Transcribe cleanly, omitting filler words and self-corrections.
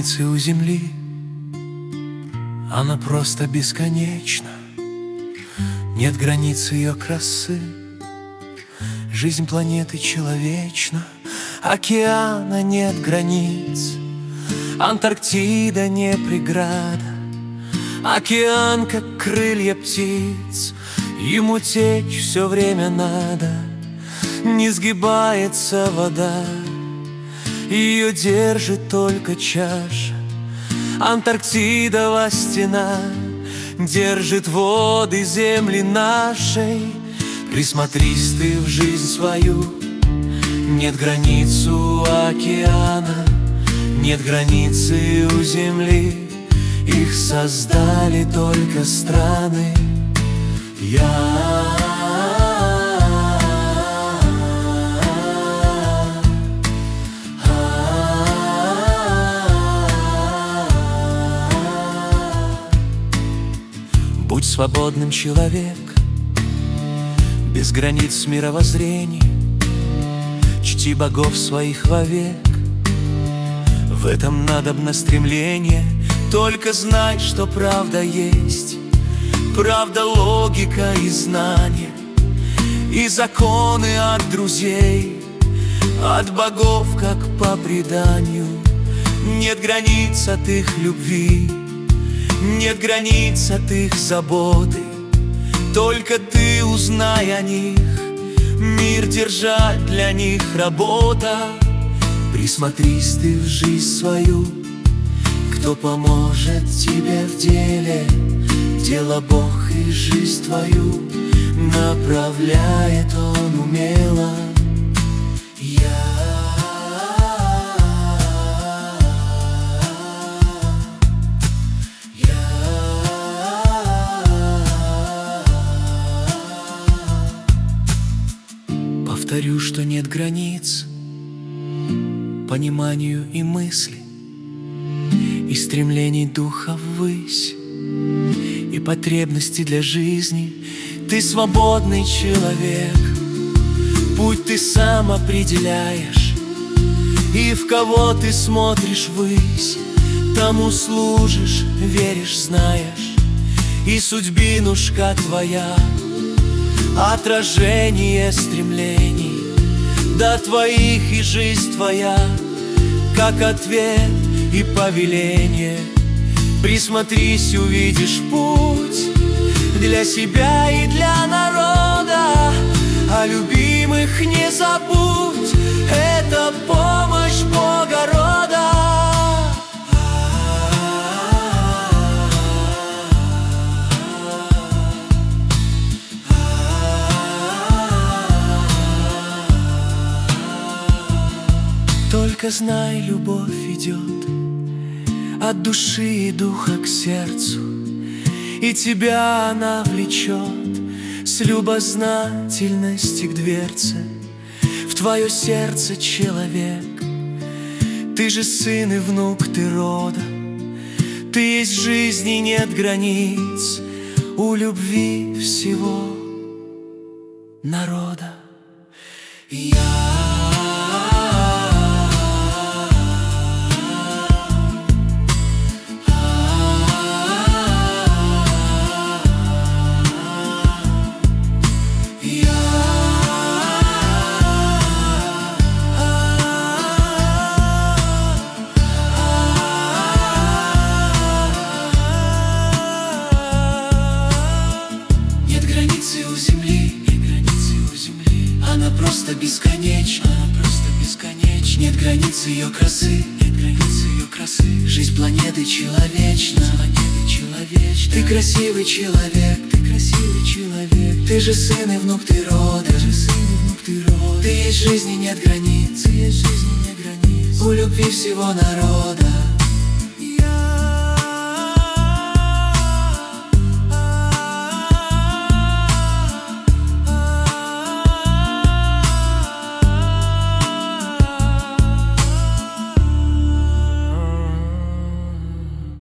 границы у Земли, она просто бесконечна. Нет границ ее красы. Жизнь планеты человечна. Океана нет границ, Антарктида не преграда. Океан, как крылья птиц, ему течь все время надо. Не сгибается вода, ее держит только чаша. Антарктидова стена держит воды земли нашей. Присмотрись ты в жизнь свою. Нет границ у океана, нет границы у земли. Их создали только страны. Будь свободным, человек, без границ мировоззрений. Чти богов своих вовек, в этом надобно стремление. Только знай, что правда есть, правда, логика и знание, и законы от друзей, от богов, как по преданию. Нет границ от их любви, нет границ от их заботы. Только ты узнай о них, мир держать для них работа. Присмотрись ты в жизнь свою, кто поможет тебе в деле. Дело Бог и жизнь твою направляет Он умело. Повторю, что нет границ пониманию и мысли, и стремлений духа ввысь, и потребности для жизни. Ты свободный человек, путь ты сам определяешь, и в кого ты смотришь ввысь, тому служишь, веришь, знаешь. И судьбинушка твоя отражение стремлений до твоих, и жизнь твоя как ответ и повеление. Присмотрись, увидишь путь для себя и для народа. А любимых не забудь, это помощь Бога рода. Только знай, любовь идет от души и духа к сердцу, и тебя она влечет с любознательности к дверце в твое сердце, человек. Ты же сын и внук ты рода, ты есть жизнь и нет границ у любви всего народа. Она просто бесконечна, нет границ ее красы, Жизнь планеты человечна, Ты красивый человек, Ты же сын и внук ты рода, Ты есть жизнь и нет границ у любви всего народа.